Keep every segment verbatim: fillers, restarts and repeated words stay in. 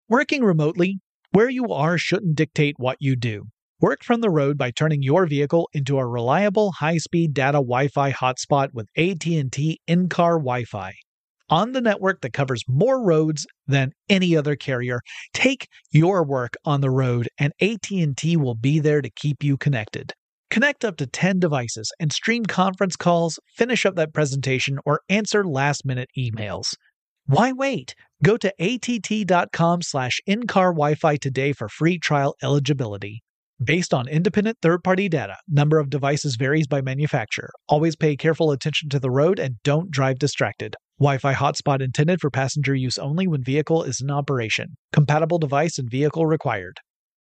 Working remotely, where you are shouldn't dictate what you do. Work from the road by turning your vehicle into a reliable high-speed data Wi-Fi hotspot with A T and T in-car Wi-Fi. On the network that covers more roads than any other carrier, take your work on the road and A T and T will be there to keep you connected. Connect up to ten devices and stream conference calls, finish up that presentation, or answer last-minute emails. Why wait? Go to att.com slash in-car Wi-Fi today for free trial eligibility. Based on independent third-party data, number of devices varies by manufacturer. Always pay careful attention to the road and don't drive distracted. Wi-Fi hotspot intended for passenger use only when vehicle is in operation. Compatible device and vehicle required.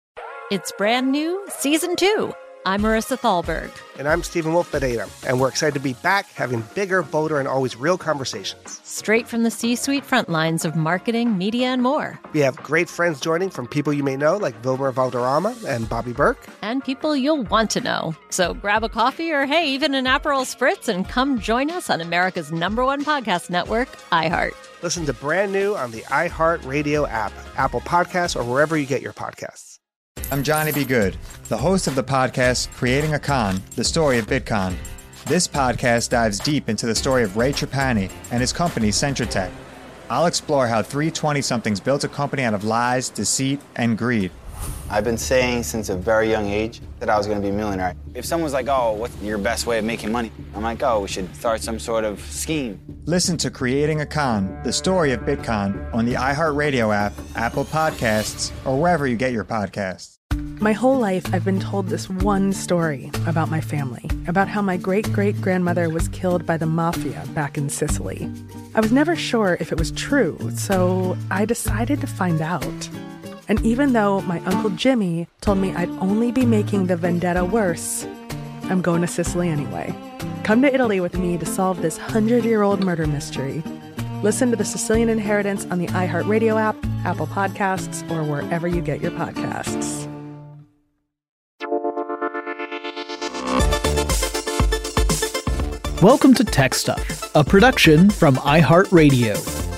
It's brand new, season two. I'm Marissa Thalberg. And I'm Stephen Wolf Pereira, and we're excited to be back having bigger, bolder, and always real conversations. Straight from the C-suite front lines of marketing, media, and more. We have great friends joining from people you may know, like Wilmer Valderrama and Bobby Burke. And people you'll want to know. So grab a coffee or, hey, even an Aperol Spritz and come join us on America's number one podcast network, iHeart. Listen to Brand New on the iHeartRadio app, Apple Podcasts, or wherever you get your podcasts. I'm Johnny B. Good, the host of the podcast Creating a Con, the story of Bitcon. This podcast dives deep into the story of Ray Trapani and his company, Centratech. I'll explore how three twenty-somethings built a company out of lies, deceit, and greed. I've been saying since a very young age that I was going to be a millionaire. If someone's like, oh, what's your best way of making money? I'm like, oh, we should start some sort of scheme. Listen to Creating a Con, the story of Bitcon on the iHeartRadio app, Apple Podcasts, or wherever you get your podcasts. My whole life, I've been told this one story about my family, about how my great-great-grandmother was killed by the mafia back in Sicily. I was never sure if it was true, so I decided to find out. And even though my Uncle Jimmy told me I'd only be making the vendetta worse, I'm going to Sicily anyway. Come to Italy with me to solve this hundred-year-old murder mystery. Listen to The Sicilian Inheritance on the iHeartRadio app, Apple Podcasts, or wherever you get your podcasts. Welcome to Tech Stuff, a production from iHeartRadio.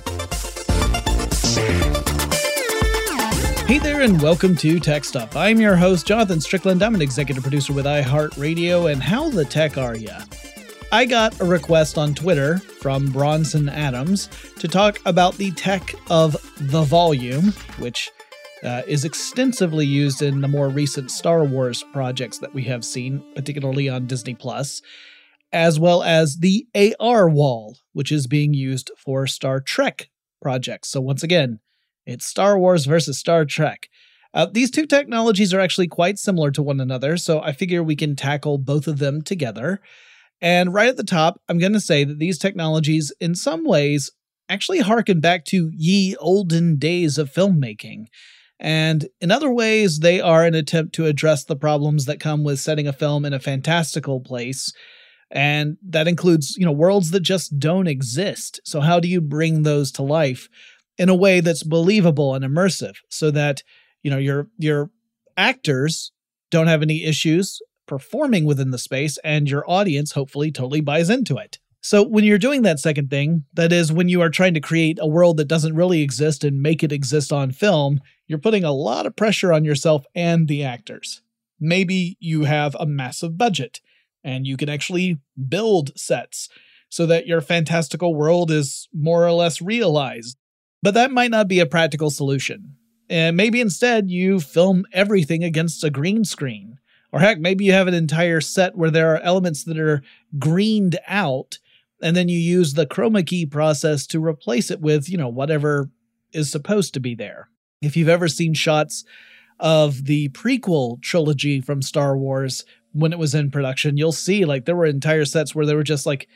Hey there, and welcome to Tech Stuff. I'm your host, Jonathan Strickland. I'm an executive producer with iHeartRadio, and how the tech are ya? I got a request on Twitter from Bronson Adams to talk about the tech of the volume, which uh, is extensively used in the more recent Star Wars projects that we have seen, particularly on Disney Plus, as well as the A R wall, which is being used for Star Trek projects. So once again, it's Star Wars versus Star Trek. Uh, these two technologies are actually quite similar to one another, so I figure we can tackle both of them together. And right at the top, I'm going to say that these technologies, in some ways, actually harken back to ye olden days of filmmaking. And in other ways, they are an attempt to address the problems that come with setting a film in a fantastical place. And that includes, you know, worlds that just don't exist. So how do you bring those to life in a way that's believable and immersive so that, you know, your your actors don't have any issues performing within the space and your audience hopefully totally buys into it. So when you're doing that second thing, that is when you are trying to create a world that doesn't really exist and make it exist on film, you're putting a lot of pressure on yourself and the actors. Maybe you have a massive budget and you can actually build sets so that your fantastical world is more or less realized. But that might not be a practical solution. And maybe instead you film everything against a green screen. Or heck, maybe you have an entire set where there are elements that are greened out, and then you use the chroma key process to replace it with, you know, whatever is supposed to be there. If you've ever seen shots of the prequel trilogy from Star Wars when it was in production, you'll see like there were entire sets where there were just like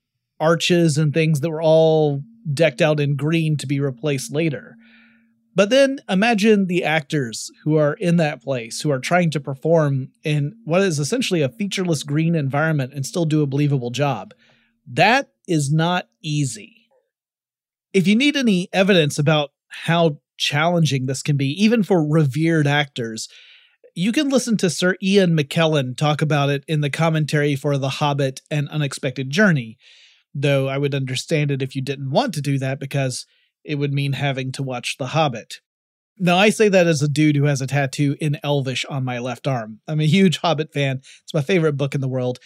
arches and things that were all decked out in green to be replaced later. But then imagine the actors who are in that place, who are trying to perform in what is essentially a featureless green environment and still do a believable job. That is not easy. If you need any evidence about how challenging this can be, even for revered actors, you can listen to Sir Ian McKellen talk about it in the commentary for The Hobbit and Unexpected Journey, though I would understand it if you didn't want to do that because it would mean having to watch The Hobbit. Now, I say that as a dude who has a tattoo in Elvish on my left arm. I'm a huge Hobbit fan. It's my favorite book in the world.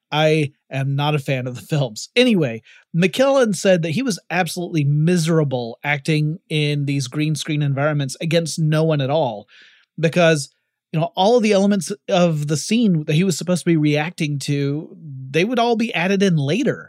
I am not a fan of the films. Anyway, McKellen said that he was absolutely miserable acting in these green screen environments against no one at all, because, you know, all of the elements of the scene that he was supposed to be reacting to, they would all be added in later.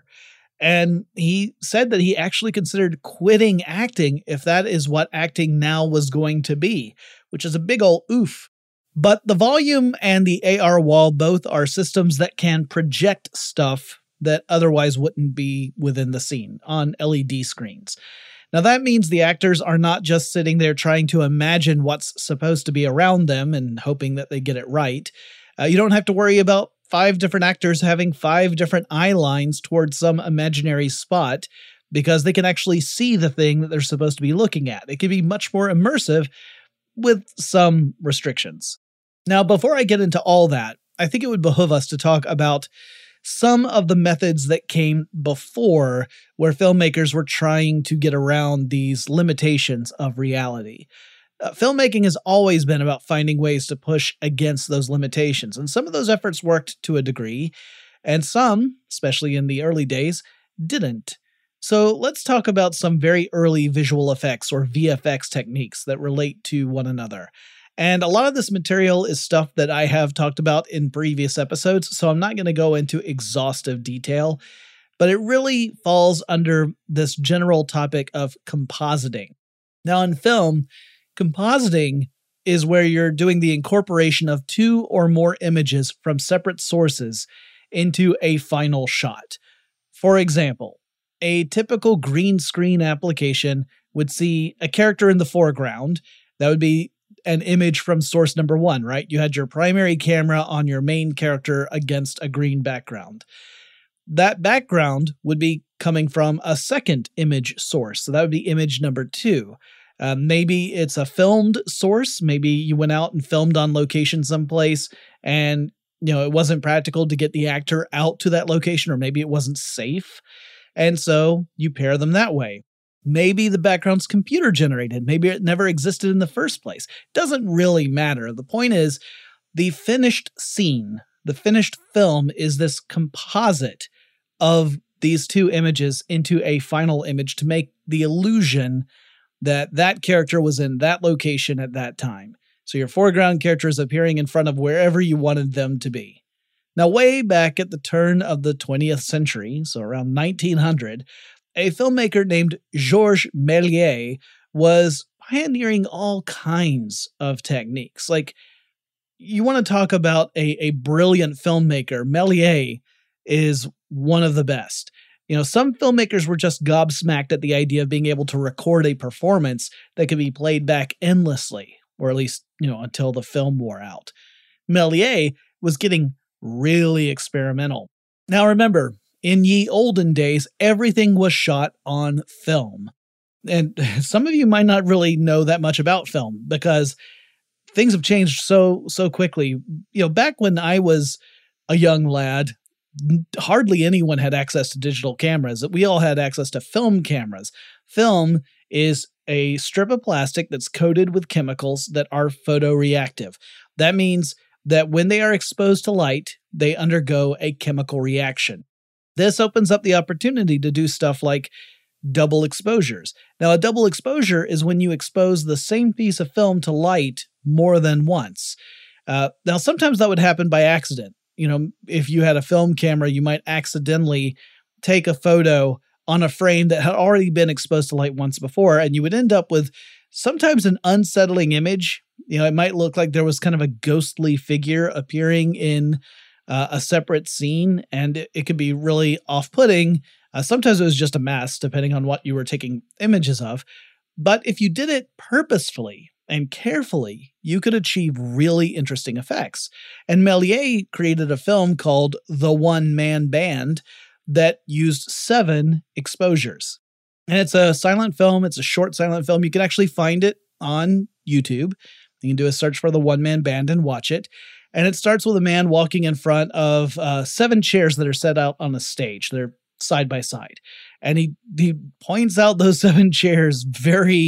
And he said that he actually considered quitting acting if that is what acting now was going to be, which is a big ol' oof. But the volume and the A R wall both are systems that can project stuff that otherwise wouldn't be within the scene on L E D screens. Now that means the actors are not just sitting there trying to imagine what's supposed to be around them and hoping that they get it right. Uh, you don't have to worry about five different actors having five different eye lines towards some imaginary spot, because they can actually see the thing that they're supposed to be looking at. It can be much more immersive with some restrictions. Now, before I get into all that, I think it would behoove us to talk about some of the methods that came before, where filmmakers were trying to get around these limitations of reality. Uh, filmmaking has always been about finding ways to push against those limitations, and some of those efforts worked to a degree, and some, especially in the early days, didn't. So let's talk about some very early visual effects or V F X techniques that relate to one another. And a lot of this material is stuff that I have talked about in previous episodes, so I'm not going to go into exhaustive detail, but it really falls under this general topic of compositing. Now, in film, compositing is where you're doing the incorporation of two or more images from separate sources into a final shot. For example, a typical green screen application would see a character in the foreground. That would be an image from source number one, right? You had your primary camera on your main character against a green background. That background would be coming from a second image source. So that would be image number two. Uh, maybe it's a filmed source. Maybe you went out and filmed on location someplace and, you know, it wasn't practical to get the actor out to that location, or maybe it wasn't safe. And so you pair them that way. Maybe the background's computer generated. Maybe it never existed in the first place. Doesn't really matter. The point is, the finished scene, the finished film, is this composite of these two images into a final image to make the illusion that that character was in that location at that time. So your foreground character is appearing in front of wherever you wanted them to be. Now, way back at the turn of the twentieth century, so around nineteen hundred, a filmmaker named Georges Méliès was pioneering all kinds of techniques. Like, you want to talk about a, a brilliant filmmaker, Méliès is one of the best. You know, some filmmakers were just gobsmacked at the idea of being able to record a performance that could be played back endlessly, or at least, you know, until the film wore out. Méliès was getting really experimental. Now remember, in ye olden days, everything was shot on film. And some of you might not really know that much about film because things have changed so, so quickly. You know, back when I was a young lad, hardly anyone had access to digital cameras. We all had access to film cameras. Film is a strip of plastic that's coated with chemicals that are photoreactive. That means that when they are exposed to light, they undergo a chemical reaction. This opens up the opportunity to do stuff like double exposures. Now, a double exposure is when you expose the same piece of film to light more than once. Uh, now, sometimes that would happen by accident. You know, if you had a film camera, you might accidentally take a photo on a frame that had already been exposed to light once before, and you would end up with sometimes an unsettling image. You know, it might look like there was kind of a ghostly figure appearing in uh, a separate scene, and it, it could be really off-putting. Uh, sometimes it was just a mess, depending on what you were taking images of. But if you did it purposefully and carefully, you could achieve really interesting effects. And Méliès created a film called The One Man Band that used seven exposures. And it's a silent film. It's a short silent film. You can actually find it on YouTube. You can do a search for The One Man Band and watch it. And it starts with a man walking in front of uh, seven chairs that are set out on a stage. They're side by side. And he he points out those seven chairs very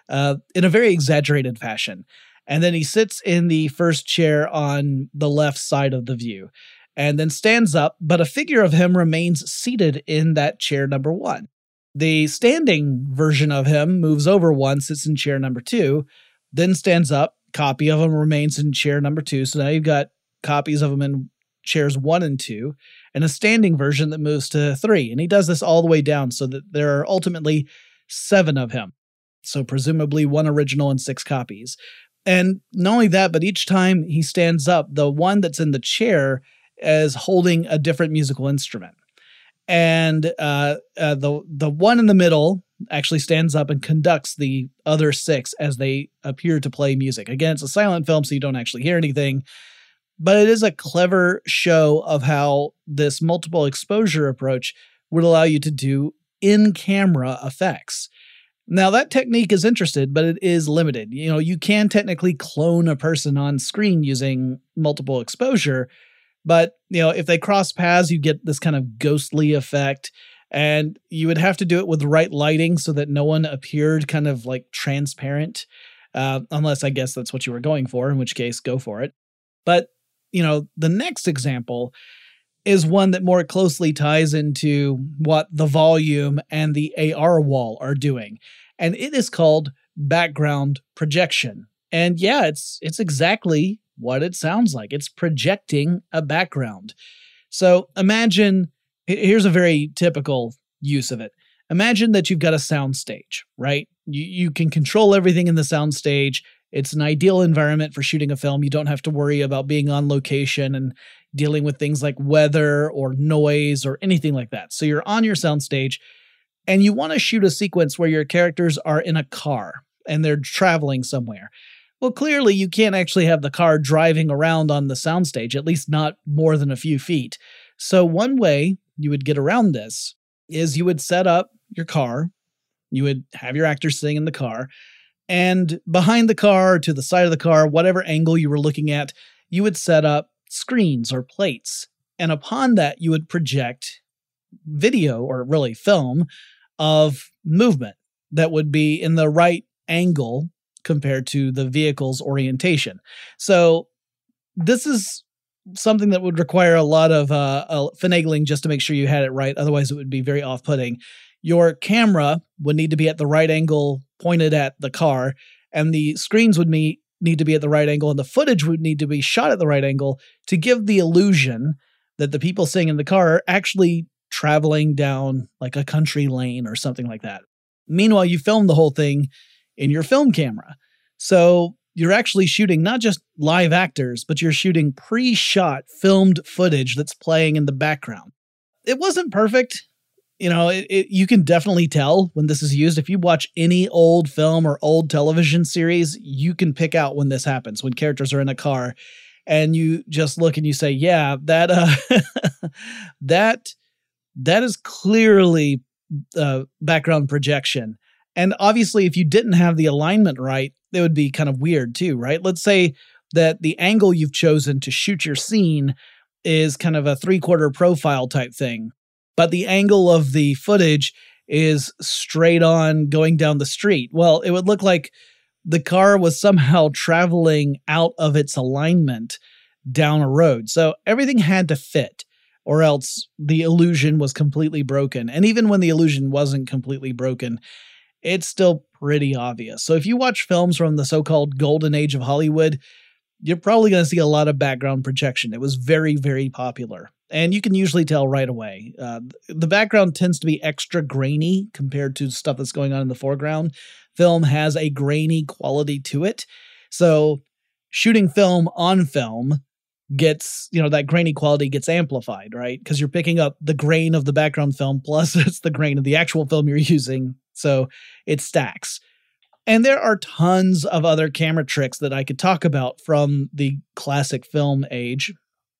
uh, in a very exaggerated fashion. And then he sits in the first chair on the left side of the view and then stands up, but a figure of him remains seated in that chair number one. The standing version of him moves over one, sits in chair number two, then stands up. Copy of him remains in chair number two. So now you've got copies of him in chairs one and two, and a standing version that moves to three. And he does this all the way down so that there are ultimately seven of him. So presumably one original and six copies. And not only that, but each time he stands up, the one that's in the chair is holding a different musical instrument. And uh, uh, the the one in the middle actually stands up and conducts the other six as they appear to play music. Again, it's a silent film, so you don't actually hear anything. But it is a clever show of how this multiple exposure approach would allow you to do in-camera effects. Now, that technique is interesting, but it is limited. You know, you can technically clone a person on screen using multiple exposure, but, you know, if they cross paths, you get this kind of ghostly effect, and you would have to do it with the right lighting so that no one appeared kind of like transparent, uh, unless I guess that's what you were going for, in which case, go for it. But, you know, the next example is one that more closely ties into what the volume and the A R wall are doing. And it is called background projection. And yeah, it's it's exactly what it sounds like. It's projecting a background. So imagine, here's a very typical use of it. Imagine that you've got a sound stage, right? You, you can control everything in the sound stage. It's an ideal environment for shooting a film. You don't have to worry about being on location and dealing with things like weather or noise or anything like that. So you're on your soundstage and you want to shoot a sequence where your characters are in a car and they're traveling somewhere. Well, clearly you can't actually have the car driving around on the soundstage, at least not more than a few feet. So one way you would get around this is you would set up your car, you would have your actors sitting in the car, and behind the car, to the side of the car, whatever angle you were looking at, you would set up screens or plates. And upon that, you would project video, or really film, of movement that would be in the right angle compared to the vehicle's orientation. So this is something that would require a lot of uh, uh, finagling just to make sure you had it right. Otherwise, it would be very off-putting. Your camera would need to be at the right angle pointed at the car, and the screens would be, need to be at the right angle, and the footage would need to be shot at the right angle to give the illusion that the people sitting in the car are actually traveling down like a country lane or something like that. Meanwhile, you filmed the whole thing in your film camera. So you're actually shooting not just live actors, but you're shooting pre-shot filmed footage that's playing in the background. It wasn't perfect. You know, it, it, you can definitely tell when this is used. If you watch any old film or old television series, you can pick out when this happens, when characters are in a car and you just look and you say, yeah, that, uh, that, that is clearly uh, background projection. And obviously, if you didn't have the alignment right, it would be kind of weird too, right? Let's say that the angle you've chosen to shoot your scene is kind of a three-quarter profile type thing, but the angle of the footage is straight on going down the street. Well, it would look like the car was somehow traveling out of its alignment down a road. So everything had to fit, or else the illusion was completely broken. And even when the illusion wasn't completely broken, it's still pretty obvious. So if you watch films from the so-called golden age of Hollywood, you're probably going to see a lot of background projection. It was very, very popular. And you can usually tell right away. Uh, the background tends to be extra grainy compared to stuff that's going on in the foreground. Film has a grainy quality to it. So shooting film on film gets, you know, that grainy quality gets amplified, right? Because you're picking up the grain of the background film, plus it's the grain of the actual film you're using. So it stacks. And there are tons of other camera tricks that I could talk about from the classic film age,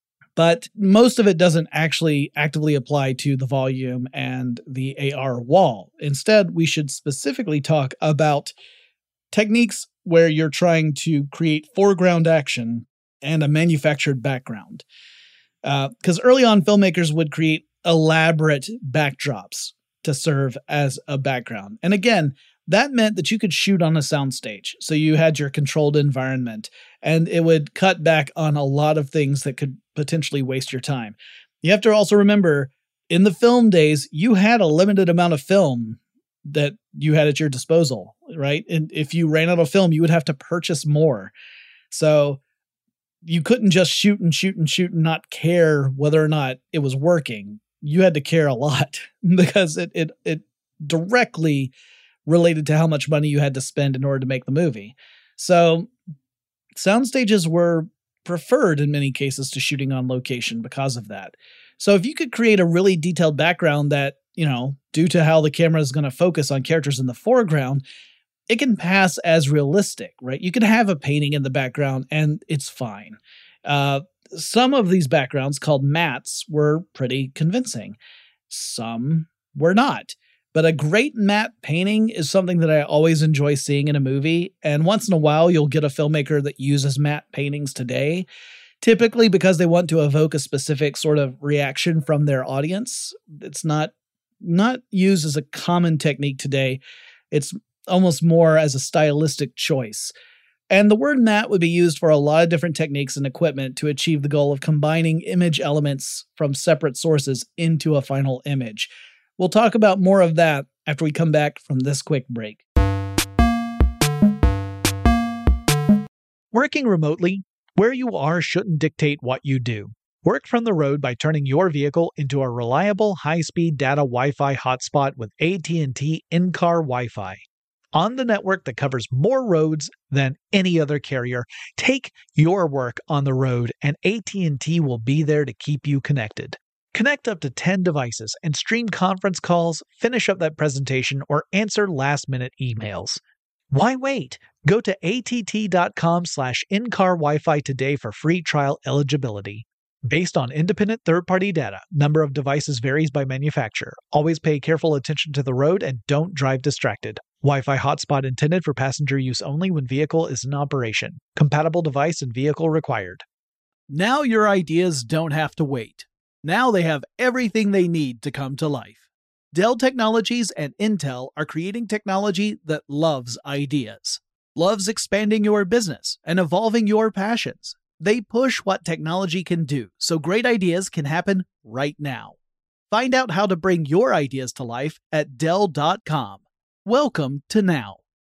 but most of it doesn't actually actively apply to the volume and the A R wall. Instead, we should specifically talk about techniques where you're trying to create foreground action and a manufactured background. Because uh, early on, filmmakers would create elaborate backdrops to serve as a background. And again, That meant that you could shoot on a soundstage. So you had your controlled environment, and it would cut back on a lot of things that could potentially waste your time. You have to also remember, in the film days, you had a limited amount of film that you had at your disposal, right? And if you ran out of film, you would have to purchase more. So you couldn't just shoot and shoot and shoot and not care whether or not it was working. You had to care a lot because it it it directly related to how much money you had to spend in order to make the movie. So sound stages were preferred in many cases to shooting on location because of that. So if you could create a really detailed background that, you know, due to how the camera is going to focus on characters in the foreground, it can pass as realistic, right? You can have a painting in the background and it's fine. Uh, some of these backgrounds called mattes were pretty convincing. Some were not. But a great matte painting is something that I always enjoy seeing in a movie. And once in a while, you'll get a filmmaker that uses matte paintings today, typically because they want to evoke a specific sort of reaction from their audience. It's not, not used as a common technique today. It's almost more as a stylistic choice. And the word matte would be used for a lot of different techniques and equipment to achieve the goal of combining image elements from separate sources into a final image. We'll talk about more of that after we come back from this quick break. Working remotely, where you are shouldn't dictate what you do. Work from the road by turning your vehicle into a reliable high-speed data Wi-Fi hotspot with A T and T in-car Wi-Fi. On the network that covers more roads than any other carrier, take your work on the road and A T and T will be there to keep you connected. Connect up to ten devices and stream conference calls, finish up that presentation, or answer last-minute emails. Why wait? Go to att.com slash in-car Wi-Fi today for free trial eligibility. Based on independent third-party data, number of devices varies by manufacturer. Always pay careful attention to the road and don't drive distracted. Wi-Fi hotspot intended for passenger use only when vehicle is in operation. Compatible device and vehicle required. Now your ideas don't have to wait. Now they have everything they need to come to life. Dell Technologies and Intel are creating technology that loves ideas, loves expanding your business and evolving your passions. They push what technology can do, so great ideas can happen right now. Find out how to bring your ideas to life at Dell dot com. Welcome to Now.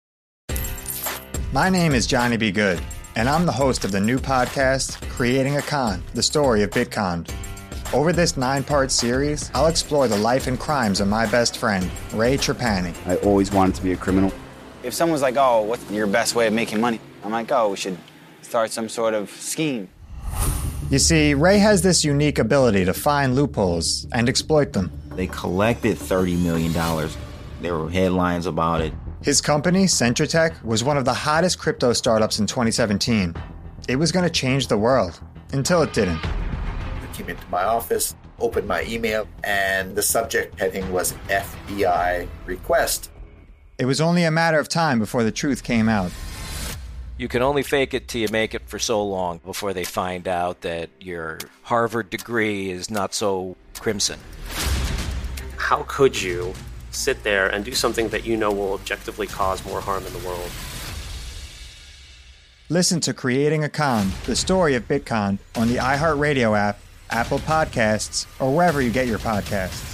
My name is Johnny B. Good, and I'm the host of the new podcast, Creating a Con, the story of Bitcon. Over this nine-part series, I'll explore the life and crimes of my best friend, Ray Trapani. I always wanted to be a criminal. If someone's like, oh, what's your best way of making money? I'm like, oh, we should start some sort of scheme. You see, Ray has this unique ability to find loopholes and exploit them. They collected thirty million dollars. There were headlines about it. His company, CentraTech, was one of the hottest crypto startups in twenty seventeen. It was going to change the world, until it didn't. I came into my office, opened my email, and the subject heading was F B I request. It was only a matter of time before the truth came out. You can only fake it till you make it for so long before they find out that your Harvard degree is not so crimson. How could you sit there and do something that you know will objectively cause more harm in the world? Listen to Creating a Con, the story of Bitcon, on the iHeartRadio app, Apple Podcasts, or wherever you get your podcasts.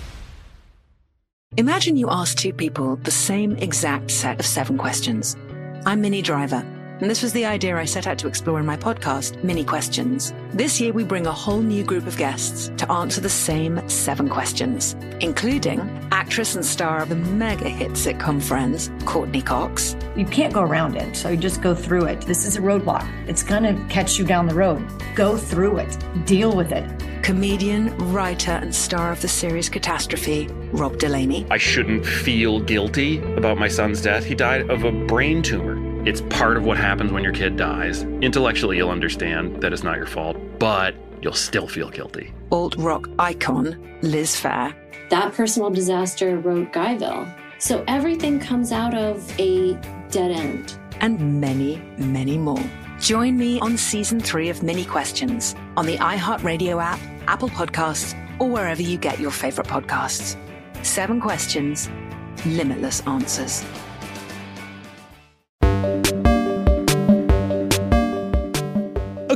Imagine you ask two people the same exact set of seven questions. I'm Minnie Driver, and this was the idea I set out to explore in my podcast, Mini Questions. This year, we bring a whole new group of guests to answer the same seven questions, including actress and star of the mega-hit sitcom Friends, Courtney Cox. You can't go around it, so you just go through it. This is a roadblock. It's going to catch you down the road. Go through it. Deal with it. Comedian, writer, and star of the series Catastrophe, Rob Delaney. I shouldn't feel guilty about my son's death. He died of a brain tumor. It's part of what happens when your kid dies. Intellectually, you'll understand that it's not your fault, but you'll still feel guilty. Alt-rock icon, Liz Phair. That personal disaster wrote Guyville. So everything comes out of a dead end. And many, many more. Join me on season three of Mini Questions on the iHeartRadio app, Apple Podcasts, or wherever you get your favorite podcasts. Seven questions, limitless answers.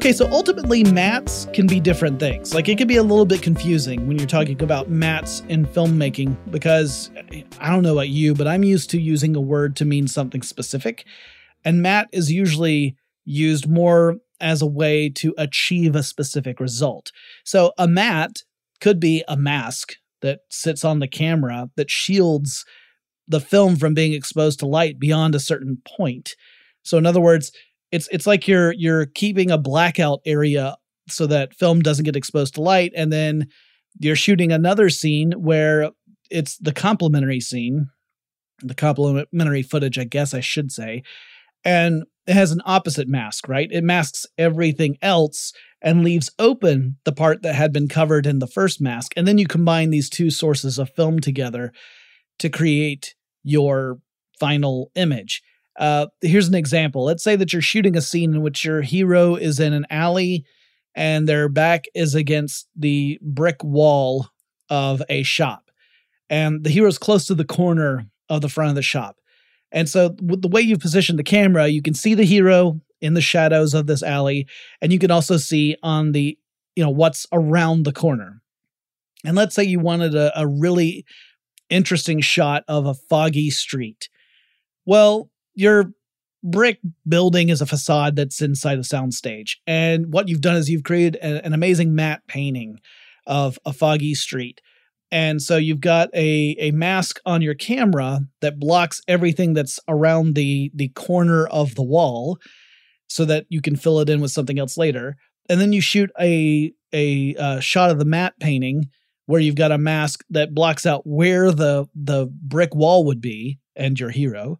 Okay, so ultimately mats can be different things. Like it can be a little bit confusing when you're talking about mats in filmmaking because I don't know about you, but I'm used to using a word to mean something specific. And mat is usually used more as a way to achieve a specific result. So a mat could be a mask that sits on the camera that shields the film from being exposed to light beyond a certain point. So in other words, It's it's like you're you're keeping a blackout area so that film doesn't get exposed to light, and then you're shooting another scene where it's the complementary scene, the complementary footage, I guess I should say, and it has an opposite mask, right? It masks everything else and leaves open the part that had been covered in the first mask, and then you combine these two sources of film together to create your final image. Uh, here's an example. Let's say that you're shooting a scene in which your hero is in an alley and their back is against the brick wall of a shop. And the hero's close to the corner of the front of the shop. And so with the way you've positioned the camera, you can see the hero in the shadows of this alley, and you can also see on the, you know, what's around the corner. And let's say you wanted a, a really interesting shot of a foggy street. Well, your brick building is a facade that's inside a soundstage. And what you've done is you've created a, an amazing matte painting of a foggy street. And so you've got a, a mask on your camera that blocks everything that's around the, the corner of the wall so that you can fill it in with something else later. And then you shoot a, a, a shot of the matte painting where you've got a mask that blocks out where the, the brick wall would be and your hero.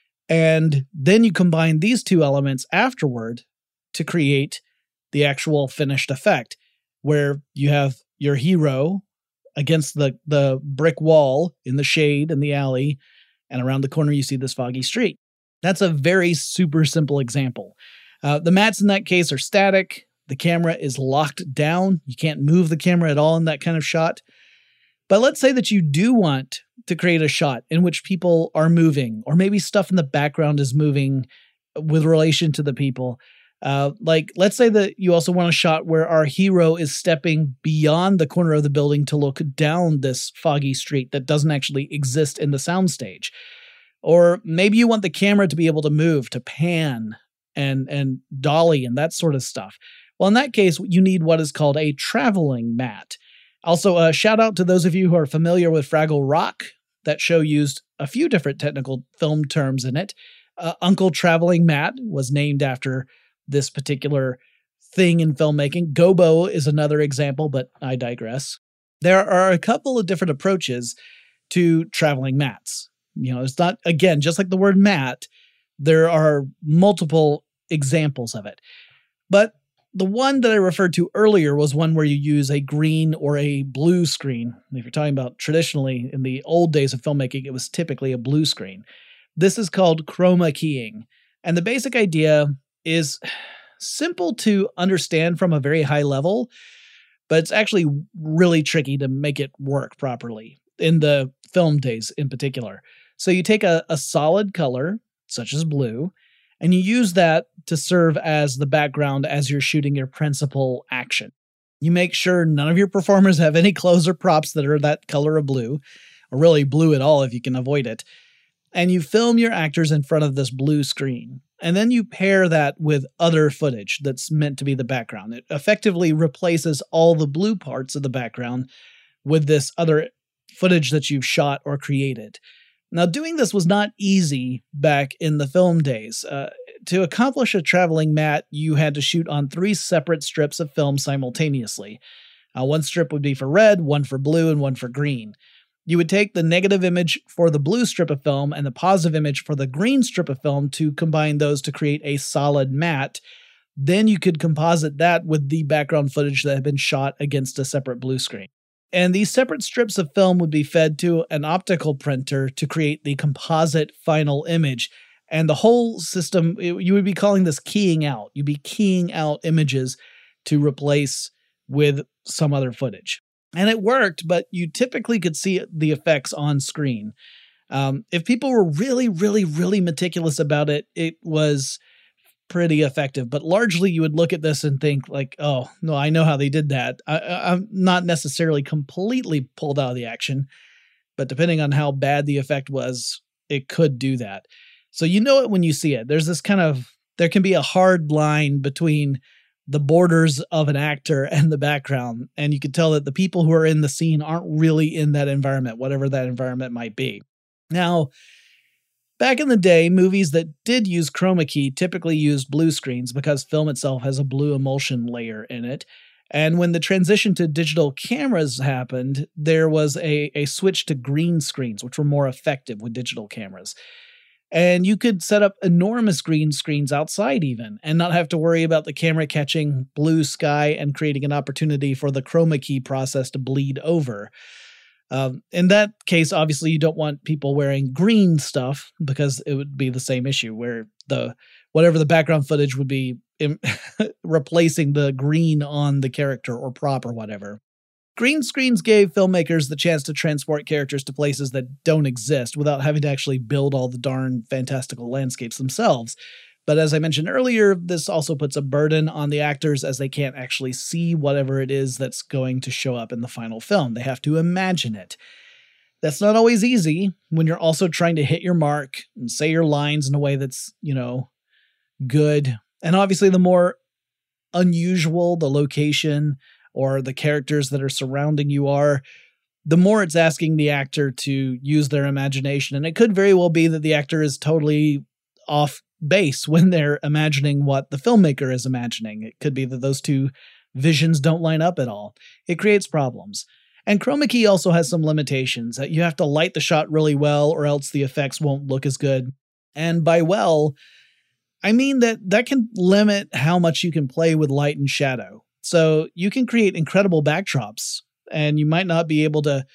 And then you combine these two elements afterward to create the actual finished effect, where you have your hero against the, the brick wall in the shade in the alley, and around the corner you see this foggy street. That's a very super simple example. Uh, the mats in that case are static. The camera is locked down. You can't move the camera at all in that kind of shot. But let's say that you do want to create a shot in which people are moving, or maybe stuff in the background is moving with relation to the people. Uh, like, let's say that you also want a shot where our hero is stepping beyond the corner of the building to look down this foggy street that doesn't actually exist in the soundstage. Or maybe you want the camera to be able to move, to pan and, and dolly and that sort of stuff. Well, in that case, you need what is called a traveling mat. Also, a shout out to those of you who are familiar with Fraggle Rock. That show used a few different technical film terms in it. Uh, Uncle Traveling Matt was named after this particular thing in filmmaking. Gobo is another example, but I digress. There are a couple of different approaches to traveling mats. You know, it's not, again, just like the word mat, there are multiple examples of it. But the one that I referred to earlier was one where you use a green or a blue screen. If you're talking about traditionally in the old days of filmmaking, it was typically a blue screen. This is called chroma keying. And the basic idea is simple to understand from a very high level, but it's actually really tricky to make it work properly in the film days in particular. So you take a, a solid color, such as blue, and you use that to serve as the background as you're shooting your principal action. You make sure none of your performers have any clothes or props that are that color of blue, or really blue at all if you can avoid it. And you film your actors in front of this blue screen. And then you pair that with other footage that's meant to be the background. It effectively replaces all the blue parts of the background with this other footage that you've shot or created. Now, doing this was not easy back in the film days. Uh, to accomplish a traveling mat, you had to shoot on three separate strips of film simultaneously. Uh, one strip would be for red, one for blue, and one for green. You would take the negative image for the blue strip of film and the positive image for the green strip of film to combine those to create a solid mat. Then you could composite that with the background footage that had been shot against a separate blue screen. And these separate strips of film would be fed to an optical printer to create the composite final image. And the whole system, you would be calling this keying out. You'd be keying out images to replace with some other footage. And it worked, but you typically could see the effects on screen. Um, if people were really, really, really meticulous about it, it was pretty effective, but largely you would look at this and think like, oh, no, I know how they did that. I, I'm not necessarily completely pulled out of the action, but depending on how bad the effect was, it could do that. So you know it when you see it. There's this kind of, there can be a hard line between the borders of an actor and the background, and you can tell that the people who are in the scene aren't really in that environment, whatever that environment might be. Now, back in the day, movies that did use chroma key typically used blue screens because film itself has a blue emulsion layer in it. And when the transition to digital cameras happened, there was a, a switch to green screens, which were more effective with digital cameras. And you could set up enormous green screens outside even and not have to worry about the camera catching blue sky and creating an opportunity for the chroma key process to bleed over. Um, in that case, obviously, you don't want people wearing green stuff because it would be the same issue where the whatever the background footage would be im- replacing the green on the character or prop or whatever. Green screens gave filmmakers the chance to transport characters to places that don't exist without having to actually build all the darn fantastical landscapes themselves. But as I mentioned earlier, this also puts a burden on the actors as they can't actually see whatever it is that's going to show up in the final film. They have to imagine it. That's not always easy when you're also trying to hit your mark and say your lines in a way that's, you know, good. And obviously, the more unusual the location or the characters that are surrounding you are, the more it's asking the actor to use their imagination. And it could very well be that the actor is totally off base when they're imagining what the filmmaker is imagining. It could be that those two visions don't line up at all. It creates problems. And chroma key also has some limitations. That you have to light the shot really well or else the effects won't look as good. And by well, I mean that that can limit how much you can play with light and shadow. So you can create incredible backdrops, and you might not be able to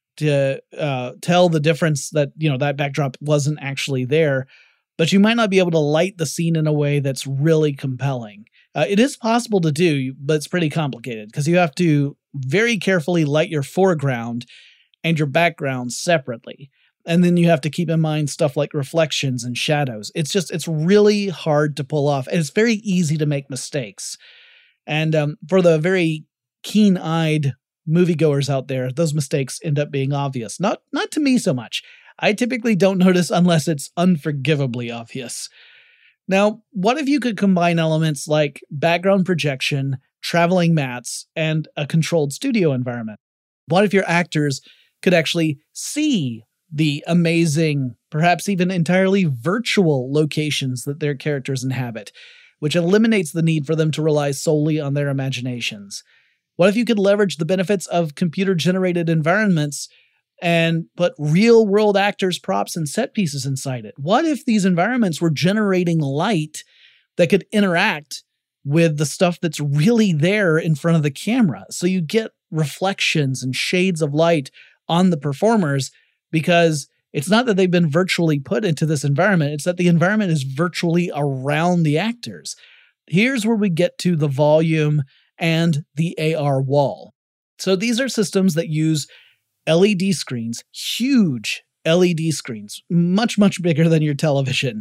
to uh, tell the difference that, you know, that backdrop wasn't actually there, but you might not be able to light the scene in a way that's really compelling. Uh, it is possible to do, but it's pretty complicated because you have to very carefully light your foreground and your background separately. And then you have to keep in mind stuff like reflections and shadows. It's just, it's really hard to pull off, and it's very easy to make mistakes. And um, for the very keen-eyed moviegoers out there, those mistakes end up being obvious. Not not to me so much. I typically don't notice unless it's unforgivably obvious. Now, what if you could combine elements like background projection, traveling mats, and a controlled studio environment? What if your actors could actually see the amazing, perhaps even entirely virtual locations that their characters inhabit, which eliminates the need for them to rely solely on their imaginations? What if you could leverage the benefits of computer-generated environments and put real-world actors, props, and set pieces inside it? What if these environments were generating light that could interact with the stuff that's really there in front of the camera? So you get reflections and shades of light on the performers, because it's not that they've been virtually put into this environment, it's that the environment is virtually around the actors. Here's where we get to the volume and the A R wall. So these are systems that use L E D screens, huge L E D screens, much, much bigger than your television.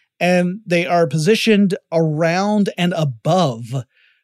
And they are positioned around and above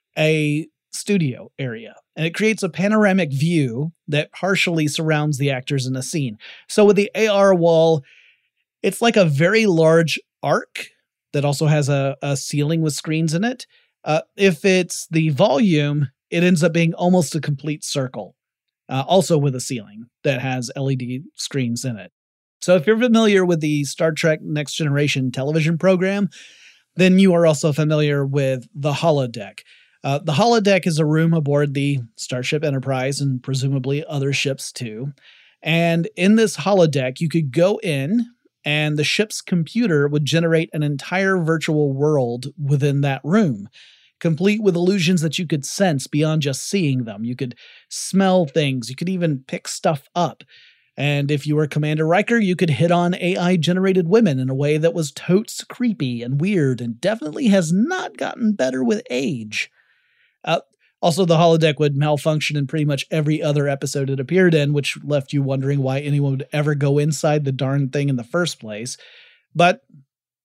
a studio area. And it creates a panoramic view that partially surrounds the actors in a scene. So with the A R wall, it's like a very large arc that also has a, a ceiling with screens in it. Uh, if it's the volume, it ends up being almost a complete circle, uh, also with a ceiling that has L E D screens in it. So if you're familiar with the Star Trek Next Generation television program, then you are also familiar with the holodeck. Uh, the holodeck is a room aboard the Starship Enterprise and presumably other ships too. And in this holodeck, you could go in and the ship's computer would generate an entire virtual world within that room, complete with illusions that you could sense beyond just seeing them. You could smell things. You could even pick stuff up. And if you were Commander Riker, you could hit on A I-generated women in a way that was totes creepy and weird and definitely has not gotten better with age. Uh, also, the holodeck would malfunction in pretty much every other episode it appeared in, which left you wondering why anyone would ever go inside the darn thing in the first place. But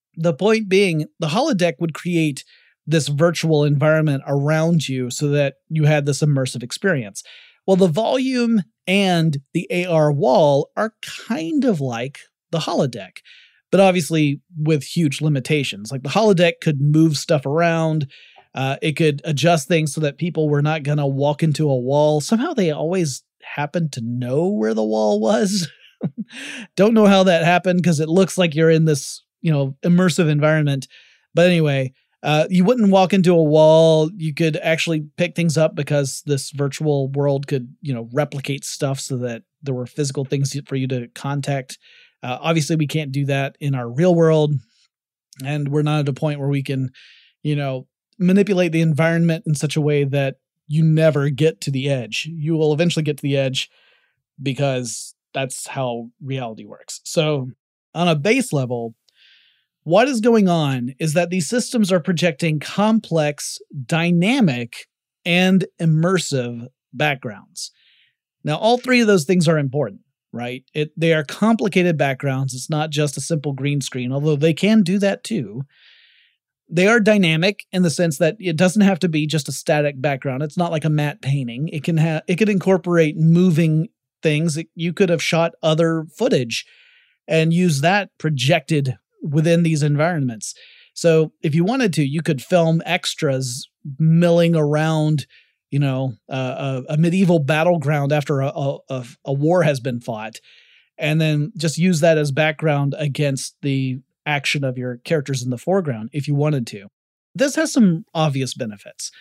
The point being, the holodeck would create this virtual environment around you so that you had this immersive experience. Well, the volume and the A R wall are kind of like the holodeck, but obviously with huge limitations. Like the holodeck could move stuff around. Uh, it could adjust things so that people were not going to walk into a wall. Somehow they always happened to know where the wall was. Don't know how that happened because it looks like you're in this, you know, immersive environment. But anyway, uh, you wouldn't walk into a wall. You could actually pick things up because this virtual world could, you know, replicate stuff so that there were physical things for you to contact. Uh, obviously, we can't do that in our real world. And we're not at a point where we can, you know, manipulate the environment in such a way that you never get to the edge. You will eventually get to the edge because that's how reality works. So on a base level, what is going on is that these systems are projecting complex, dynamic, and immersive backgrounds. Now, all three of those things are important, right? It, they are complicated backgrounds. It's not just a simple green screen, although they can do that too. They are dynamic in the sense that it doesn't have to be just a static background. It's not like a matte painting. It can have, it could incorporate moving things. It, you could have shot other footage and use that projected within these environments. So if you wanted to, you could film extras milling around, you know, uh, a, a medieval battleground after a, a, a war has been fought, and then just use that as background against the action of your characters in the foreground if you wanted to. This has some obvious benefits.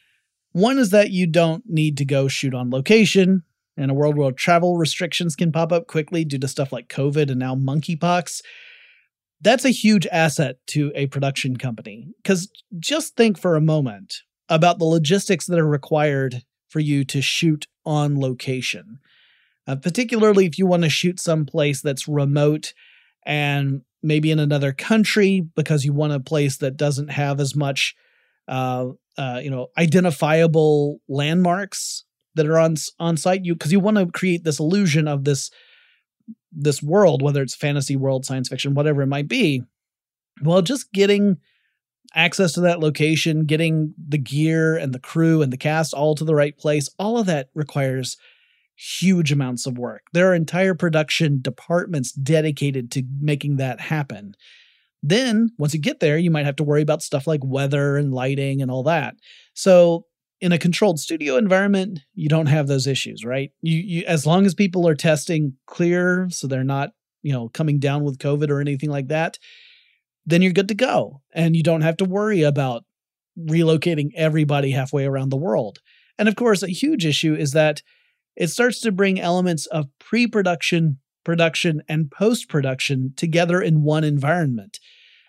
One is that you don't need to go shoot on location. In a world where travel restrictions can pop up quickly due to stuff like COVID and now monkeypox, that's a huge asset to a production company. Because just think for a moment about the logistics that are required for you to shoot on location, uh, particularly if you want to shoot someplace that's remote and maybe in another country because you want a place that doesn't have as much, uh, uh, you know, identifiable landmarks that are on on site. You because you want to create this illusion of this this world, whether it's fantasy world, science fiction, whatever it might be. Well, just getting access to that location, getting the gear and the crew and the cast all to the right place, all of that requires huge amounts of work. There are entire production departments dedicated to making that happen. Then, once you get there, you might have to worry about stuff like weather and lighting and all that. So, in a controlled studio environment, you don't have those issues, right? You, you, as long as people are testing clear, so they're not, you know, coming down with COVID or anything like that, then you're good to go, and you don't have to worry about relocating everybody halfway around the world. And of course, a huge issue is that it starts to bring elements of pre-production, production, and post-production together in one environment.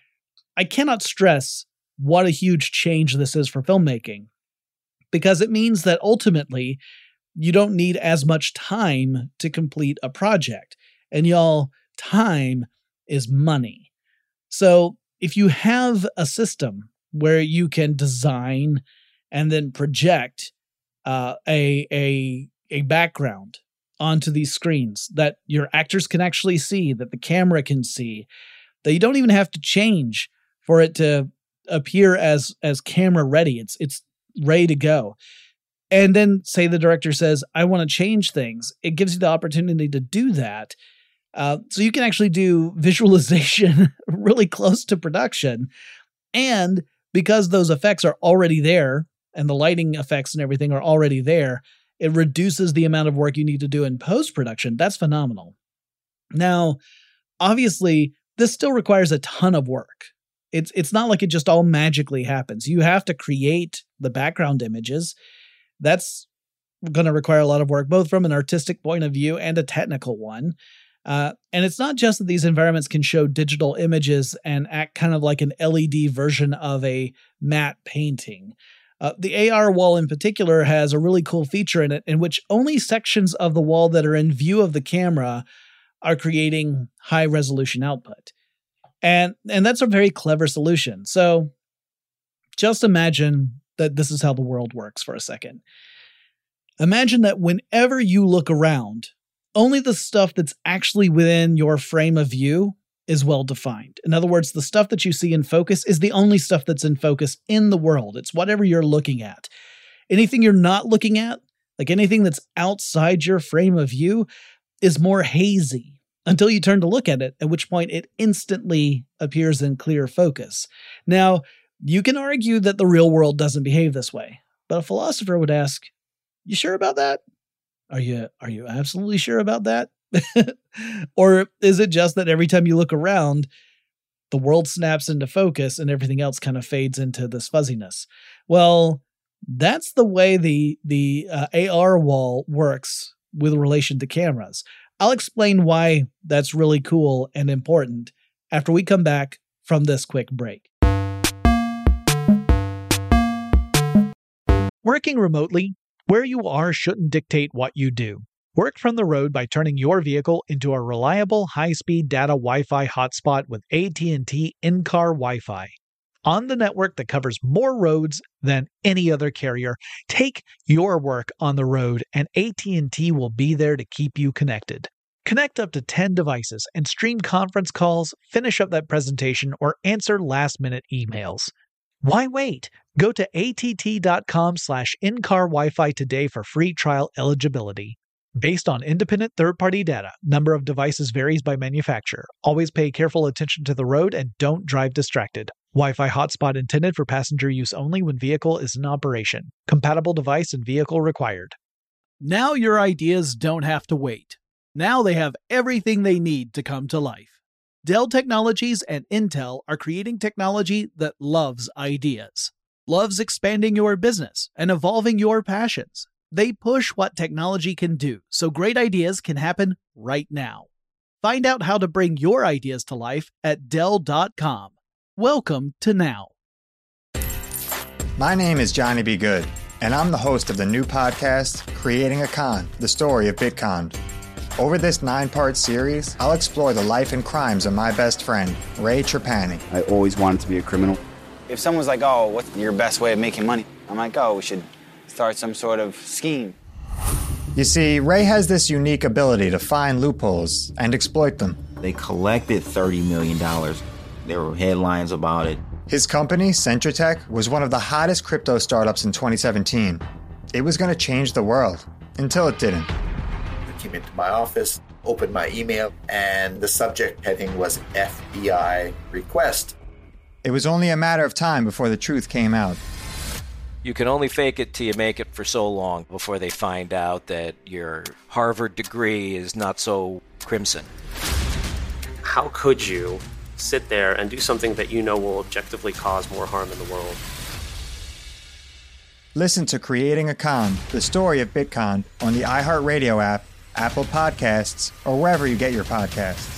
I cannot stress what a huge change this is for filmmaking, because it means that ultimately you don't need as much time to complete a project. And y'all, time is money. So if you have a system where you can design and then project uh, a, a, a background onto these screens that your actors can actually see, that the camera can see, that you don't even have to change for it to appear as, as camera ready. It's, it's ready to go. And then say the director says, I want to change things. It gives you the opportunity to do that. Uh, so you can actually do visualization really close to production. And because those effects are already there and the lighting effects and everything are already there, it reduces the amount of work you need to do in post-production. That's phenomenal. Now, obviously, this still requires a ton of work. It's it's not like it just all magically happens. You have to create the background images. That's going to require a lot of work, both from an artistic point of view and a technical one. Uh, and it's not just that these environments can show digital images and act kind of like an L E D version of a matte painting. Uh, the A R wall in particular has a really cool feature in it in which only sections of the wall that are in view of the camera are creating high resolution output. And, and that's a very clever solution. So just imagine that this is how the world works for a second. Imagine that whenever you look around, only the stuff that's actually within your frame of view is well defined. In other words, the stuff that you see in focus is the only stuff that's in focus in the world. It's whatever you're looking at. Anything you're not looking at, like anything that's outside your frame of view, is more hazy until you turn to look at it, at which point it instantly appears in clear focus. Now, you can argue that the real world doesn't behave this way, but a philosopher would ask, you sure about that? Are you, are you absolutely sure about that? Or is it just that every time you look around, the world snaps into focus and everything else kind of fades into this fuzziness? Well, that's the way the, the uh, A R wall works with relation to cameras. I'll explain why that's really cool and important after we come back from this quick break. Working remotely, where you are shouldn't dictate what you do. Work from the road by turning your vehicle into a reliable high-speed data Wi-Fi hotspot with A T and T in-car Wi-Fi. On the network that covers more roads than any other carrier, take your work on the road and A T and T will be there to keep you connected. Connect up to ten devices and stream conference calls, finish up that presentation, or answer last-minute emails. Why wait? Go to att.com slash in-car Wi-Fi today for free trial eligibility. Based on independent third-party data, number of devices varies by manufacturer. Always pay careful attention to the road and don't drive distracted. Wi-Fi hotspot intended for passenger use only when vehicle is in operation. Compatible device and vehicle required. Now your ideas don't have to wait. Now they have everything they need to come to life. Dell Technologies and Intel are creating technology that loves ideas, loves expanding your business and evolving your passions. They push what technology can do, so great ideas can happen right now. Find out how to bring your ideas to life at Dell dot com. Welcome to Now. My name is Johnny B. Good, and I'm the host of the new podcast, Creating a Con, the story of Bitcon. Over this nine-part series, I'll explore the life and crimes of my best friend, Ray Trapani. I always wanted to be a criminal. If someone's like, oh, what's your best way of making money? I'm like, oh, we should start some sort of scheme. You see, Ray has this unique ability to find loopholes and exploit them. They collected thirty million dollars. There were headlines about it. His company, Centratech, was one of the hottest crypto startups in twenty seventeen. It was going to change the world, until it didn't. I came into my office, opened my email, and the subject heading was F B I request. It was only a matter of time before the truth came out. You can only fake it till you make it for so long before they find out that your Harvard degree is not so crimson. How could you sit there and do something that you know will objectively cause more harm in the world? Listen to Creating a Con, the story of Bitcon, on the iHeartRadio app, Apple Podcasts, or wherever you get your podcasts.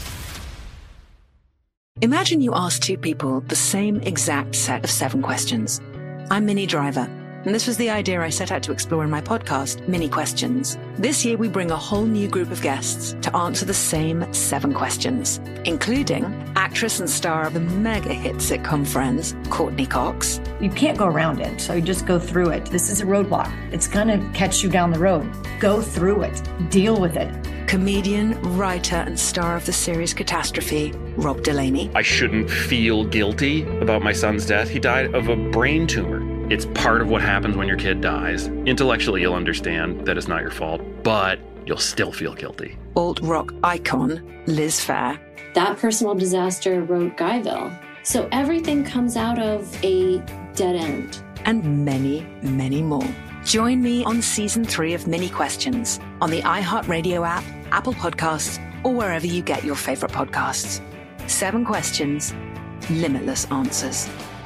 Imagine you ask two people the same exact set of seven questions. I'm Minnie Driver, and this was the idea I set out to explore in my podcast, Mini Questions. This year, we bring a whole new group of guests to answer the same seven questions, including actress and star of the mega-hit sitcom Friends, Courtney Cox. You can't go around it, so you just go through it. This is a roadblock. It's going to catch you down the road. Go through it. Deal with it. Comedian, writer, and star of the series Catastrophe, Rob Delaney. I shouldn't feel guilty about my son's death. He died of a brain tumor. It's part of what happens when your kid dies. Intellectually, you'll understand that it's not your fault, but you'll still feel guilty. Alt-rock icon, Liz Phair. That personal disaster wrote Guyville. So everything comes out of a dead end. And many, many more. Join me on season three of Mini Questions on the iHeartRadio app, Apple Podcasts, or wherever you get your favorite podcasts. Seven questions, limitless answers.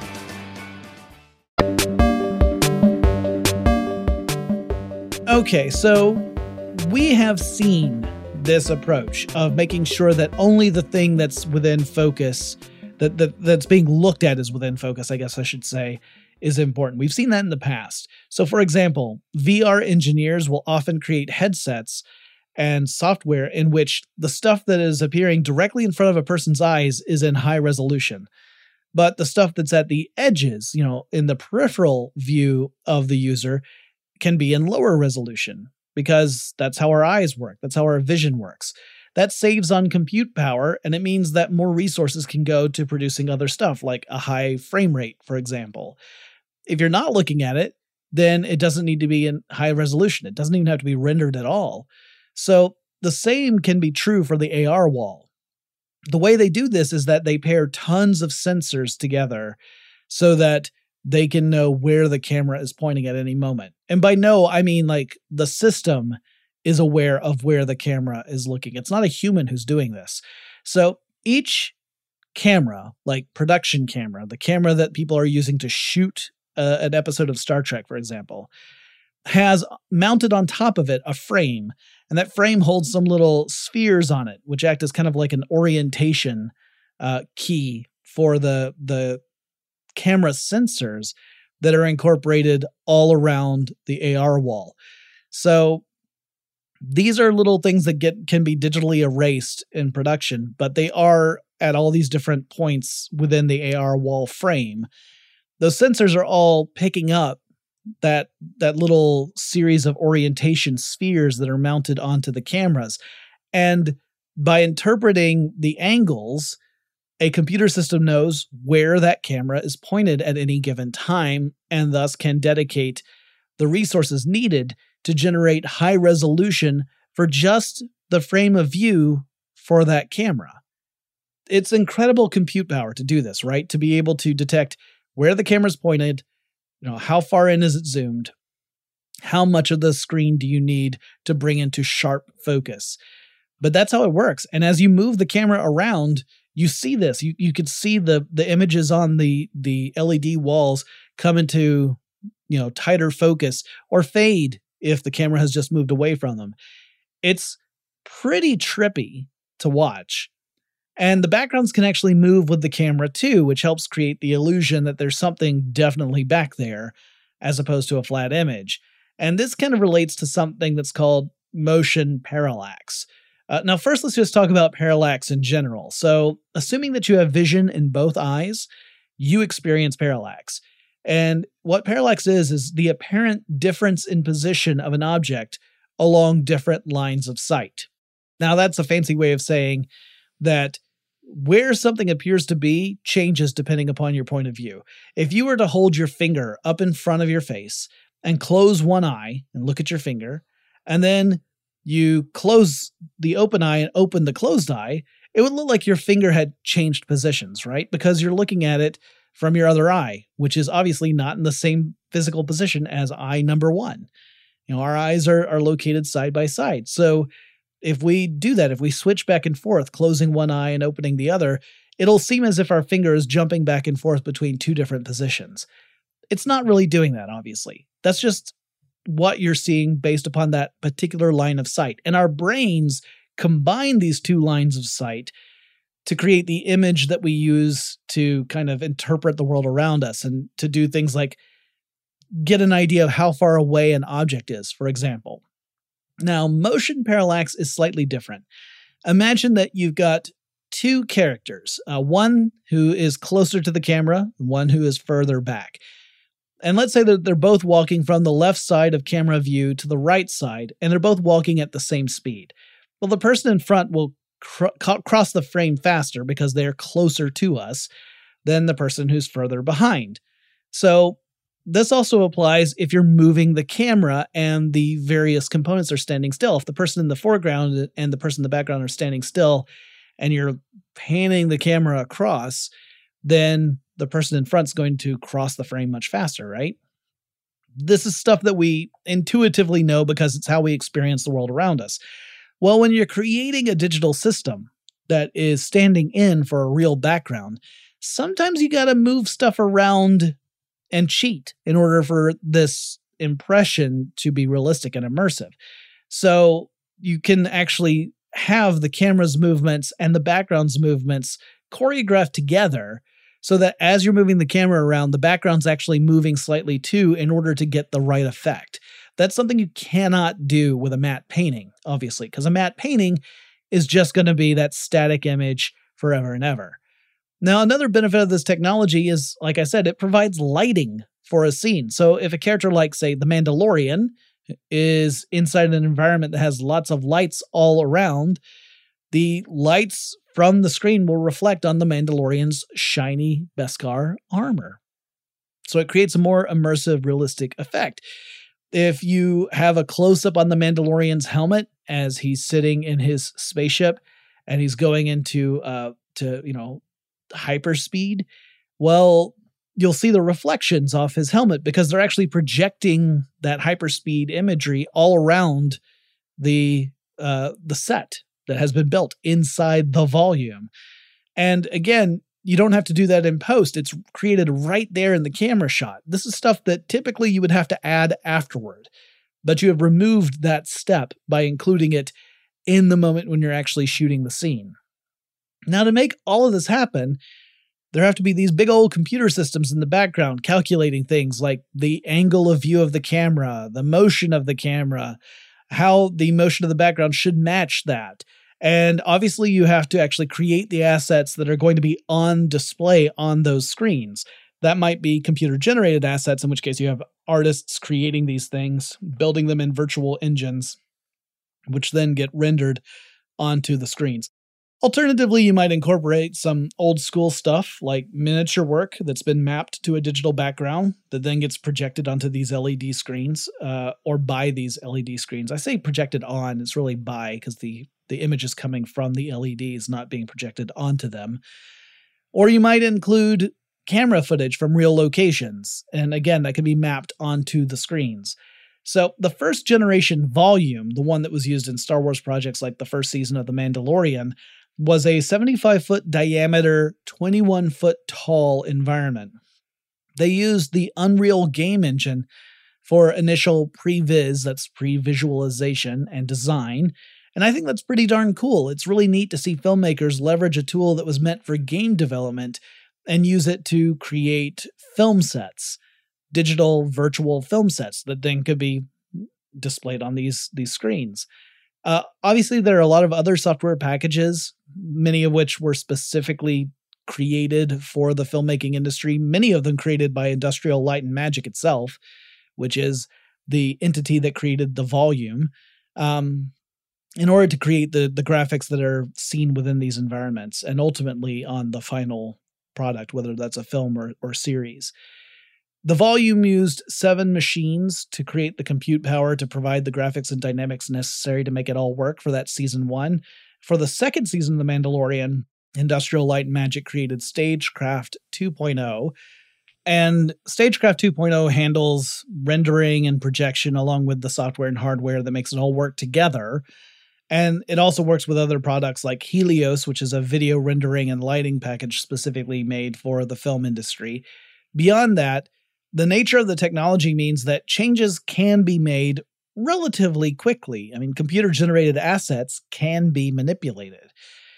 Okay, so we have seen this approach of making sure that only the thing that's within focus, that, that that's being looked at is within focus, I guess I should say, is important. We've seen that in the past. So for example, V R engineers will often create headsets and software in which the stuff that is appearing directly in front of a person's eyes is in high resolution. But the stuff that's at the edges, you know, in the peripheral view of the user, can be in lower resolution because that's how our eyes work. That's how our vision works. That saves on compute power, and it means that more resources can go to producing other stuff, like a high frame rate, for example. If you're not looking at it, then it doesn't need to be in high resolution. It doesn't even have to be rendered at all. So the same can be true for the A R wall. The way they do this is that they pair tons of sensors together so that they can know where the camera is pointing at any moment. And by know, I mean like the system is aware of where the camera is looking. It's not a human who's doing this. So each camera, like production camera, the camera that people are using to shoot uh, an episode of Star Trek, for example, has mounted on top of it a frame. And that frame holds some little spheres on it, which act as kind of like an orientation uh, key for the, the camera sensors that are incorporated all around the A R wall. So these are little things that get can be digitally erased in production, but they are at all these different points within the A R wall frame. Those sensors are all picking up that that little series of orientation spheres that are mounted onto the cameras. And by interpreting the angles, a computer system knows where that camera is pointed at any given time, and thus can dedicate the resources needed to generate high resolution for just the frame of view for that camera. It's incredible compute power to do this, right? To be able to detect where the camera's pointed, you know, how far in is it zoomed, how much of the screen do you need to bring into sharp focus. But that's how it works. And as you move the camera around, you see this. You you could see the the images on the the L E D walls come into, you know, tighter focus or fade if the camera has just moved away from them. It's pretty trippy to watch. And the backgrounds can actually move with the camera too, which helps create the illusion that there's something definitely back there as opposed to a flat image. And this kind of relates to something that's called motion parallax. Uh, now, first, let's just talk about parallax in general. So, assuming that you have vision in both eyes, you experience parallax. And what parallax is, is the apparent difference in position of an object along different lines of sight. Now, that's a fancy way of saying that where something appears to be changes depending upon your point of view. If you were to hold your finger up in front of your face and close one eye and look at your finger, and then you close the open eye and open the closed eye, it would look like your finger had changed positions, right? Because you're looking at it from your other eye, which is obviously not in the same physical position as eye number one. You know, our eyes are, are located side by side. So if we do that, if we switch back and forth, closing one eye and opening the other, it'll seem as if our finger is jumping back and forth between two different positions. It's not really doing that, obviously. That's just what you're seeing based upon that particular line of sight. And our brains combine these two lines of sight to create the image that we use to kind of interpret the world around us and to do things like get an idea of how far away an object is, for example. Now, motion parallax is slightly different. Imagine that you've got two characters, uh, one who is closer to the camera, one who is further back. And let's say that they're both walking from the left side of camera view to the right side, and they're both walking at the same speed. Well, the person in front will cr- cross the frame faster because they're closer to us than the person who's further behind. So this also applies if you're moving the camera and the various components are standing still. If the person in the foreground and the person in the background are standing still and you're panning the camera across, then the person in front is going to cross the frame much faster, right? This is stuff that we intuitively know because it's how we experience the world around us. Well, when you're creating a digital system that is standing in for a real background, sometimes you got to move stuff around and cheat in order for this impression to be realistic and immersive. So you can actually have the camera's movements and the background's movements choreographed together so that as you're moving the camera around, the background's actually moving slightly too in order to get the right effect. That's something you cannot do with a matte painting, obviously, because a matte painting is just going to be that static image forever and ever. Now, another benefit of this technology is, like I said, it provides lighting for a scene. So if a character like, say, the Mandalorian is inside an environment that has lots of lights all around, the lights from the screen will reflect on the Mandalorian's shiny Beskar armor. So it creates a more immersive, realistic effect. If you have a close-up on the Mandalorian's helmet as he's sitting in his spaceship and he's going into uh, to you know hyperspeed, well, you'll see the reflections off his helmet because they're actually projecting that hyperspeed imagery all around the uh, the set that has been built inside the volume. And again, you don't have to do that in post. It's created right there in the camera shot. This is stuff that typically you would have to add afterward, but you have removed that step by including it in the moment when you're actually shooting the scene. Now, to make all of this happen, there have to be these big old computer systems in the background calculating things like the angle of view of the camera, the motion of the camera, how the motion of the background should match that. And obviously you have to actually create the assets that are going to be on display on those screens. That might be computer-generated assets, in which case you have artists creating these things, building them in virtual engines, which then get rendered onto the screens. Alternatively, you might incorporate some old school stuff like miniature work that's been mapped to a digital background that then gets projected onto these L E D screens uh, or by these L E D screens. I say projected on, it's really by because the, the image is coming from the L E Ds, not being projected onto them. Or you might include camera footage from real locations. And again, that can be mapped onto the screens. So the first generation volume, the one that was used in Star Wars projects like the first season of The Mandalorian, was a seventy-five foot diameter, twenty-one foot tall environment. They used the Unreal game engine for initial previs, that's pre-visualization and design, and I think that's pretty darn cool. It's really neat to see filmmakers leverage a tool that was meant for game development and use it to create film sets, digital virtual film sets that then could be displayed on these, these screens. Uh, obviously, there are a lot of other software packages, many of which were specifically created for the filmmaking industry, many of them created by Industrial Light and Magic itself, which is the entity that created the volume, um, in order to create the, the graphics that are seen within these environments and ultimately on the final product, whether that's a film or, or series. The volume used seven machines to create the compute power to provide the graphics and dynamics necessary to make it all work for that season one. For the second season of The Mandalorian, Industrial Light and Magic created Stagecraft two point oh, and Stagecraft two point oh handles rendering and projection along with the software and hardware that makes it all work together. And it also works with other products like Helios, which is a video rendering and lighting package specifically made for the film industry. Beyond that, the nature of the technology means that changes can be made relatively quickly. I mean, computer-generated assets can be manipulated.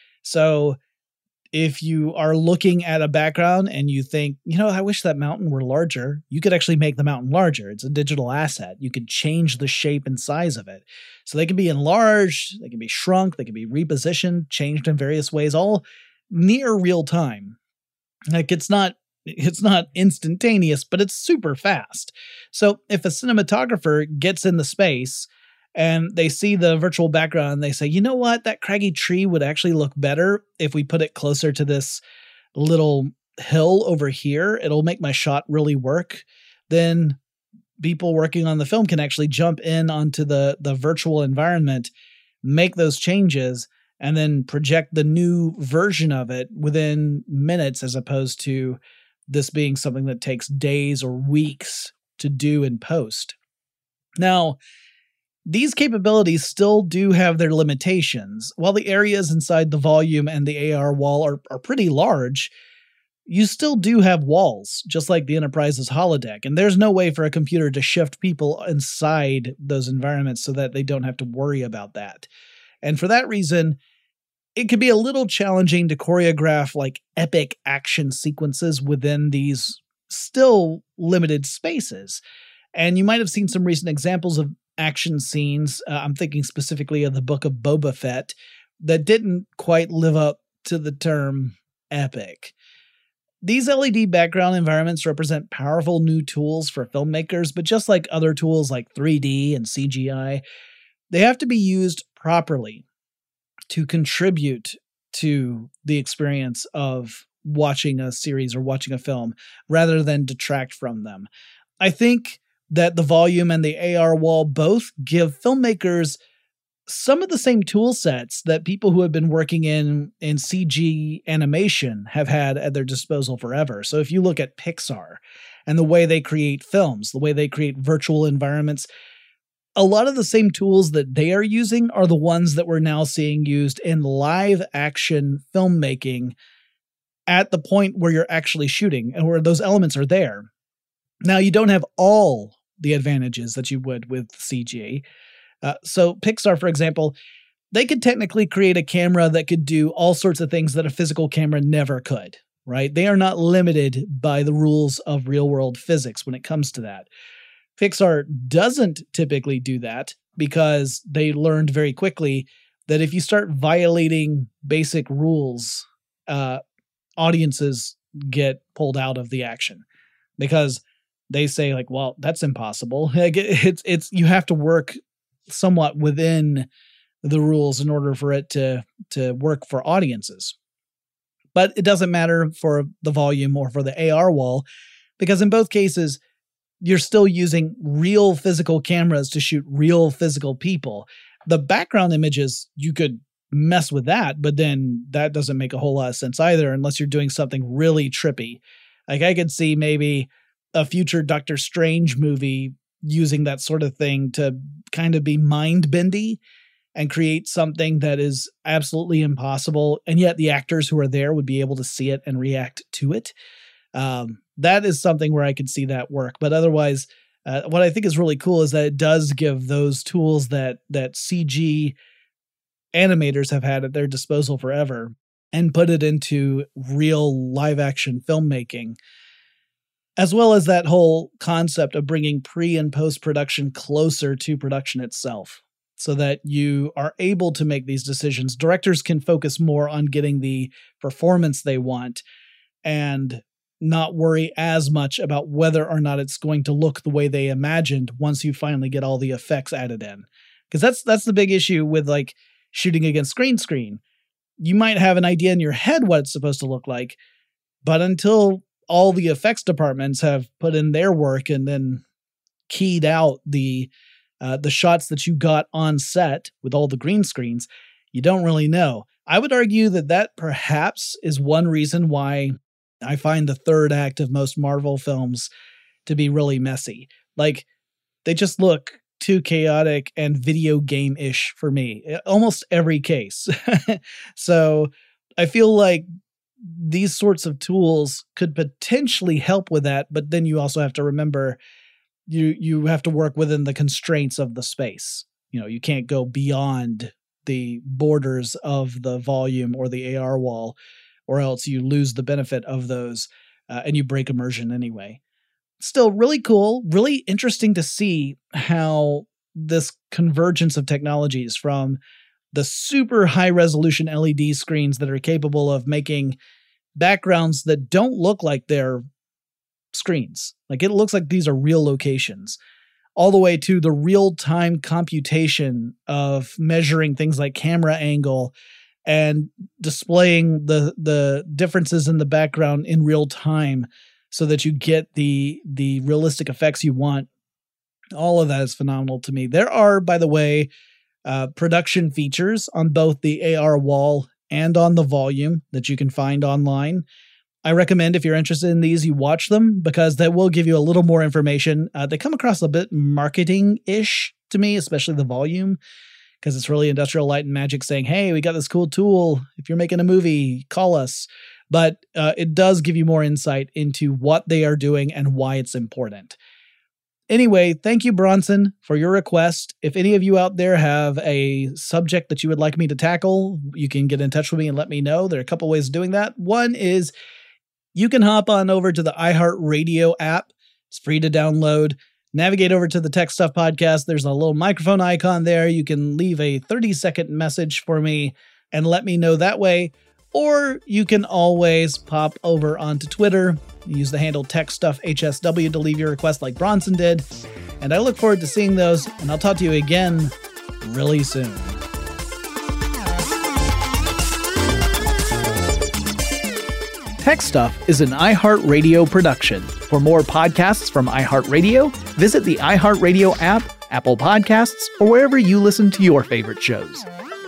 So if you are looking at a background and you think, you know, I wish that mountain were larger, you could actually make the mountain larger. It's a digital asset. You could change the shape and size of it. So they can be enlarged, they can be shrunk, they can be repositioned, changed in various ways, all near real time. Like it's not It's not instantaneous, but it's super fast. So if a cinematographer gets in the space and they see the virtual background and they say, you know what, that craggy tree would actually look better if we put it closer to this little hill over here, it'll make my shot really work. Then people working on the film can actually jump in onto the, the virtual environment, make those changes, and then project the new version of it within minutes as opposed to this being something that takes days or weeks to do in post. Now, these capabilities still do have their limitations. While the areas inside the volume and the A R wall are, are pretty large, you still do have walls, just like the Enterprise's holodeck, and there's no way for a computer to shift people inside those environments so that they don't have to worry about that. And for that reason, it could be a little challenging to choreograph like epic action sequences within these still limited spaces. And you might have seen some recent examples of action scenes. Uh, I'm thinking specifically of the Book of Boba Fett that didn't quite live up to the term epic. These L E D background environments represent powerful new tools for filmmakers, but just like other tools like three D and C G I, they have to be used properly. to contribute to the experience of watching a series or watching a film rather than detract from them. I think that the volume and the A R wall both give filmmakers some of the same tool sets that people who have been working in, in C G animation have had at their disposal forever. So if you look at Pixar and the way they create films, the way they create virtual environments, a lot of the same tools that they are using are the ones that we're now seeing used in live action filmmaking at the point where you're actually shooting and where those elements are there. Now, you don't have all the advantages that you would with C G. Uh, so Pixar, for example, they could technically create a camera that could do all sorts of things that a physical camera never could, right? They are not limited by the rules of real-world physics when it comes to that. Pixar doesn't typically do that because they learned very quickly that if you start violating basic rules, uh, audiences get pulled out of the action because they say like, well, that's impossible. Like it's, it's, you have to work somewhat within the rules in order for it to, to work for audiences. But it doesn't matter for the volume or for the A R wall, because in both cases, you're still using real physical cameras to shoot real physical people. The background images, you could mess with that, but then that doesn't make a whole lot of sense either unless you're doing something really trippy. Like I could see maybe a future Doctor Strange movie using that sort of thing to kind of be mind-bendy and create something that is absolutely impossible, and yet the actors who are there would be able to see it and react to it. Um, that is something where I could see that work. But otherwise, uh, what I think is really cool is that it does give those tools that that C G animators have had at their disposal forever and put it into real live-action filmmaking, as well as that whole concept of bringing pre- and post-production closer to production itself so that you are able to make these decisions. Directors can focus more on getting the performance they want and not worry as much about whether or not it's going to look the way they imagined once you finally get all the effects added in. Because that's that's the big issue with like shooting against green screen. You might have an idea in your head what it's supposed to look like, but until all the effects departments have put in their work and then keyed out the uh, the shots that you got on set with all the green screens, you don't really know. I would argue that that perhaps is one reason why I find the third act of most Marvel films to be really messy. Like, they just look too chaotic and video game-ish for me, almost every case. So I feel like these sorts of tools could potentially help with that, but then you also have to remember you you have to work within the constraints of the space. You know, you can't go beyond the borders of the volume or the A R wall, or else you lose the benefit of those uh, and you break immersion anyway. Still really cool, really interesting to see how this convergence of technologies from the super high resolution L E D screens that are capable of making backgrounds that don't look like they're screens. Like it looks like these are real locations, all the way to the real time computation of measuring things like camera angle and displaying the the differences in the background in real time so that you get the the realistic effects you want. All of that is phenomenal to me. There are, by the way, uh, production features on both the A R wall and on the volume that you can find online. I recommend if you're interested in these, you watch them because that will give you a little more information. Uh, they come across a bit marketing-ish to me, especially the volume, because it's really Industrial Light and Magic saying, hey, we got this cool tool. If you're making a movie, call us. But uh, it does give you more insight into what they are doing and why it's important. Anyway, thank you, Bronson, for your request. If any of you out there have a subject that you would like me to tackle, you can get in touch with me and let me know. There are a couple ways of doing that. One is you can hop on over to the iHeartRadio app. It's free to download. Navigate over to the Tech Stuff Podcast. There's a little microphone icon there. You can leave a thirty-second message for me and let me know that way. Or you can always pop over onto Twitter. Use the handle TechStuffHSW to leave your request like Bronson did. And I look forward to seeing those, and I'll talk to you again really soon. Tech Stuff is an iHeartRadio production. For more podcasts from iHeartRadio, visit the iHeartRadio app, Apple Podcasts, or wherever you listen to your favorite shows.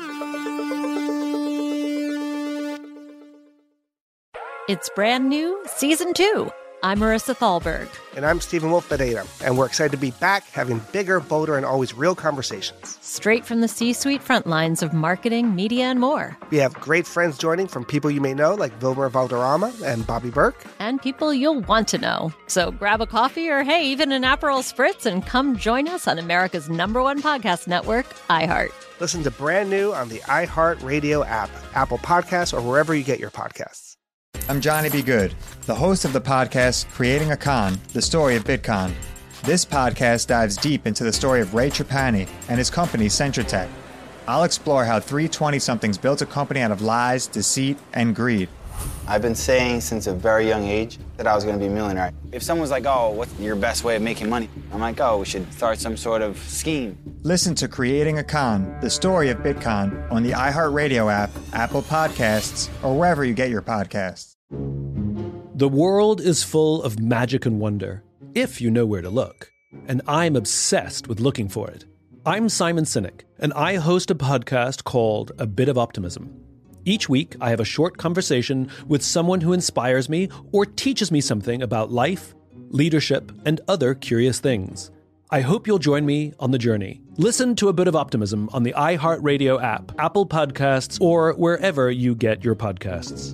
It's brand new, Season two. I'm Marissa Thalberg. And I'm Stephen Wolf Bedeta, and we're excited to be back having bigger, bolder, and always real conversations. Straight from the C-suite front lines of marketing, media, and more. We have great friends joining from people you may know, like Vilmer Valderrama and Bobby Burke. And people you'll want to know. So grab a coffee or, hey, even an Aperol Spritz and come join us on America's number one podcast network, iHeart. Listen to Brand New on the iHeartRadio app, Apple Podcasts, or wherever you get your podcasts. I'm Johnny B. Good, the host of the podcast Creating a Con, the story of Bitcoin. This podcast dives deep into the story of Ray Trapani and his company, CentraTech. I'll explore how three twenty-somethings built a company out of lies, deceit, and greed. I've been saying since a very young age that I was going to be a millionaire. If someone's like, oh, what's your best way of making money? I'm like, oh, we should start some sort of scheme. Listen to Creating a Con, the story of Bitcoin on the iHeartRadio app, Apple Podcasts, or wherever you get your podcasts. The world is full of magic and wonder, if you know where to look. And I'm obsessed with looking for it. I'm Simon Sinek, and I host a podcast called A Bit of Optimism. Each week, I have a short conversation with someone who inspires me or teaches me something about life, leadership, and other curious things. I hope you'll join me on the journey. Listen to A Bit of Optimism on the iHeartRadio app, Apple Podcasts, or wherever you get your podcasts.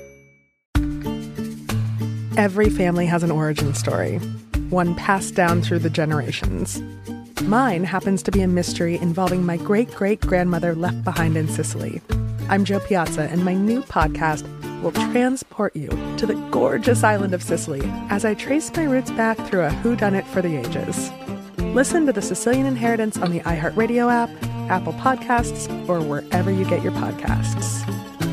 Every family has an origin story, one passed down through the generations. Mine happens to be a mystery involving my great-great-grandmother left behind in Sicily. I'm Jo Piazza, and my new podcast will transport you to the gorgeous island of Sicily as I trace my roots back through a whodunit for the ages. Listen to The Sicilian Inheritance on the iHeartRadio app, Apple Podcasts, or wherever you get your podcasts.